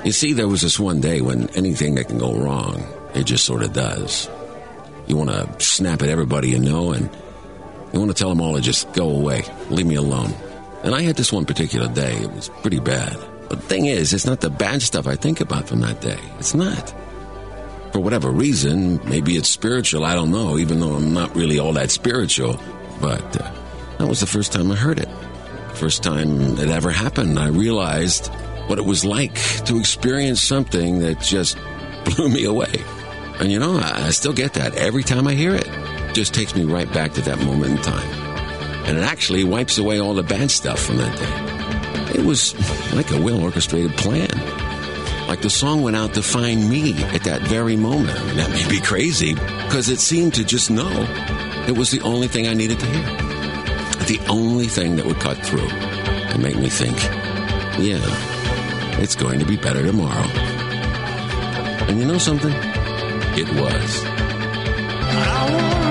You see, there was this one day when anything that can go wrong, it just sort of does. You want to snap at everybody you know, and you want to tell them all to just go away, leave me alone. And I had this one particular day. It was pretty bad. But the thing is, it's not the bad stuff I think about from that day. It's not. For whatever reason, maybe it's spiritual, I don't know, even though I'm not really all that spiritual. But that was the first time I heard it. First time it ever happened. I realized what it was like to experience something that just blew me away. And you know, I still get that every time I hear it. It just takes me right back to that moment in time. And it actually wipes away all the bad stuff from that day. It was like a well-orchestrated plan. Like the song went out to find me at that very moment. I mean, that may be crazy, because it seemed to just know it was the only thing I needed to hear. The only thing that would cut through and make me think, yeah, it's going to be better tomorrow. And you know something? It was.